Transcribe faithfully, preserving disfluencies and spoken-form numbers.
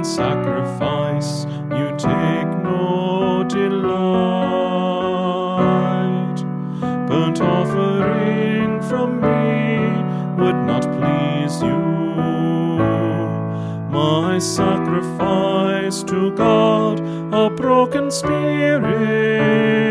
sacrifice you take no delight. Burnt offering from me would not please you. My sacrifice to God, a broken spirit,